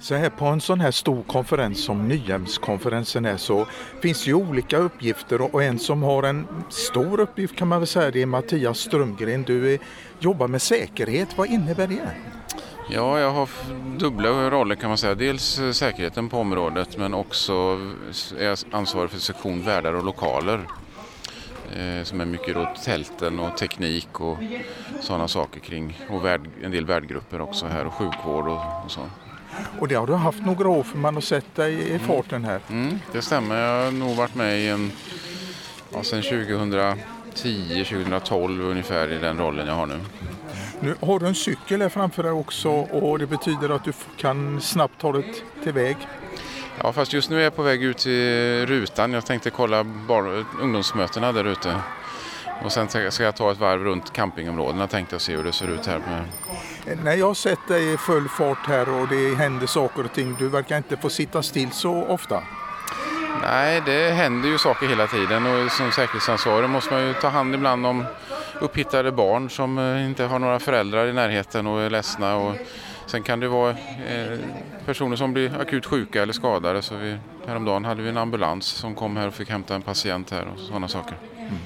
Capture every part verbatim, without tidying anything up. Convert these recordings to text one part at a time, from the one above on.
Så här på en sån här stor konferens som Nyhemskonferensen är så finns ju olika uppgifter och en som har en stor uppgift kan man väl säga det är Mattias Strömgren. Du är, jobbar med säkerhet, vad innebär det? Ja, jag har dubbla roller kan man säga. Dels säkerheten på området men också är jag ansvarig för sektion värdar och lokaler. Eh, som är mycket då tälten och teknik och sådana saker kring. Och värd, en del värdgrupper också här och sjukvård och, och så. Och det har du haft några år för man har sett dig i farten här. Mm, det stämmer, jag har nog varit med i en, ja, sedan tjugohundratio tjugotolv ungefär i den rollen jag har nu. Nu har du en cykel här framför dig också och det betyder att du kan snabbt ta dig till väg. Ja, fast just nu är jag på väg ut till rutan. Jag tänkte kolla bar- ungdomsmötena där ute. Och sen ska jag ta ett varv runt campingområdena. Tänkte jag se hur det ser ut här. När jag har sett dig i full fart här och det händer saker och ting, du verkar inte få sitta still så ofta. Nej, det händer ju saker hela tiden och som säkerhetsansvarig måste man ju ta hand ibland om upphittade barn som inte har några föräldrar i närheten och är ledsna. Och sen kan det vara eh, personer som blir akut sjuka eller skadade. Så vi, häromdagen hade vi en ambulans som kom här och fick hämta en patient här och sådana saker.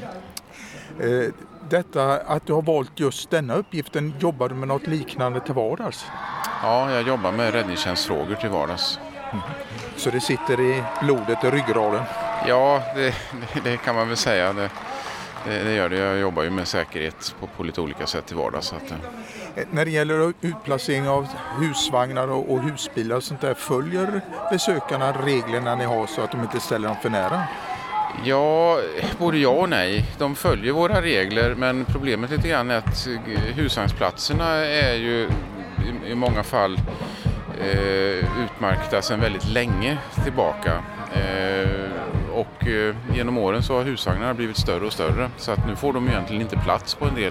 Mm. Eh, detta att du har valt just denna uppgiften, jobbar du med något liknande till vardags? Ja, jag jobbar med räddningstjänstfrågor till vardags. Mm. Så det sitter i blodet i ryggraden? Ja, det, det, det kan man väl säga. Det, det, det gör det. Jag jobbar ju med säkerhet på, på lite olika sätt till vardags. Så att, när det gäller utplacering av husvagnar och, och husbilar och sånt där, följer besökarna reglerna ni har så att de inte ställer dem för nära? Ja, både ja och nej. De följer våra regler men problemet lite grann är att husvagnsplatserna är ju i, i många fall eh, utmärkta sedan väldigt länge tillbaka. Eh, och eh, genom åren så har husvagnarna blivit större och större så att nu får de egentligen inte plats på en del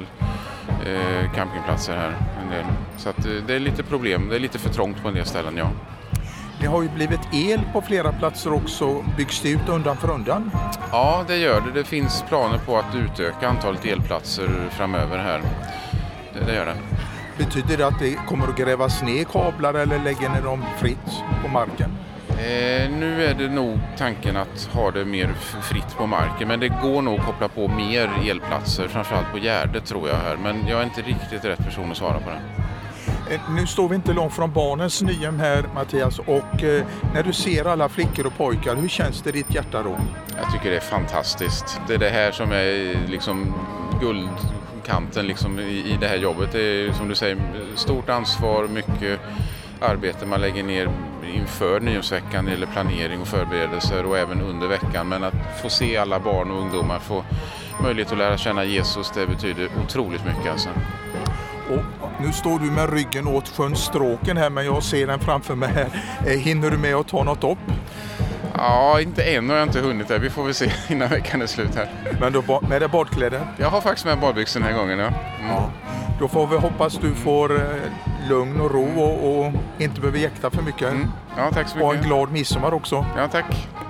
eh, campingplatser här. En del. Så att, eh, det är lite problem, det är lite för trångt på en del ställen, ja. Det har ju blivit el på flera platser också. Byggs det ut undan för undan? Ja, det gör det. Det finns planer på att utöka antalet elplatser framöver här. Det, det gör det. Betyder det att det kommer att grävas ner kablar eller lägger ni dem fritt på marken? Eh, nu är det nog tanken att ha det mer fritt på marken. Men det går nog att koppla på mer elplatser, framförallt på Gärdet tror jag här. Men jag är inte riktigt rätt person att svara på det. Nu står vi inte långt från barnens Nyhem här, Mattias, och eh, när du ser alla flickor och pojkar, hur känns det i ditt hjärta då? Jag tycker det är fantastiskt. Det är det här som är liksom guldkanten liksom, i, i det här jobbet. Det är som du säger stort ansvar, mycket arbete man lägger ner inför Nyhemsveckan eller planering och förberedelser och även under veckan. Men att få se alla barn och ungdomar få möjlighet att lära känna Jesus, det betyder otroligt mycket alltså. Och nu står du med ryggen åt sjön Stråken här, men jag ser den framför mig här. Hinner du med att ta något upp? Ja, inte än har jag inte hunnit det. Vi får väl se innan veckan är slut här. Men då med dig badkläder? Jag har faktiskt med badbyxor den här gången, ja. Mm. Ja. Då får vi hoppas du får eh, lugn och ro och, och inte behöver jäkta för mycket. Mm. Ja, tack så mycket. Och en glad midsommar också. Ja, tack.